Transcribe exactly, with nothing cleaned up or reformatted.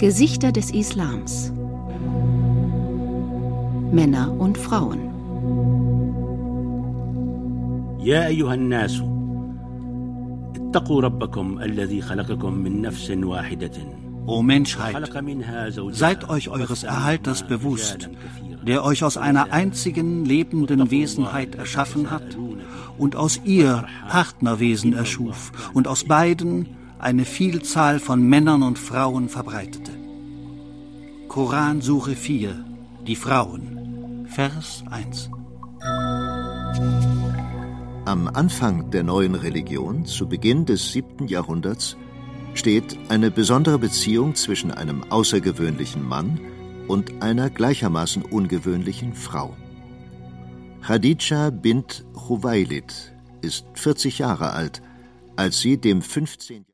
Gesichter des Islams. Männer und Frauen. يا أيها الناس اتقوا ربكم الذي خلقكم من نفس واحدة. O Menschheit, seid euch eures Erhalters bewusst, der euch aus einer einzigen lebenden Wesenheit erschaffen hat und aus ihr Partnerwesen erschuf und aus beiden eine Vielzahl von Männern und Frauen verbreitete. Koran Sure vier, die Frauen, Vers eins. Am Anfang der neuen Religion, zu Beginn des siebten Jahrhunderts, steht eine besondere Beziehung zwischen einem außergewöhnlichen Mann und einer gleichermaßen ungewöhnlichen Frau. Khadija bint Chuwailid ist vierzig Jahre alt, als sie dem fünfzehnten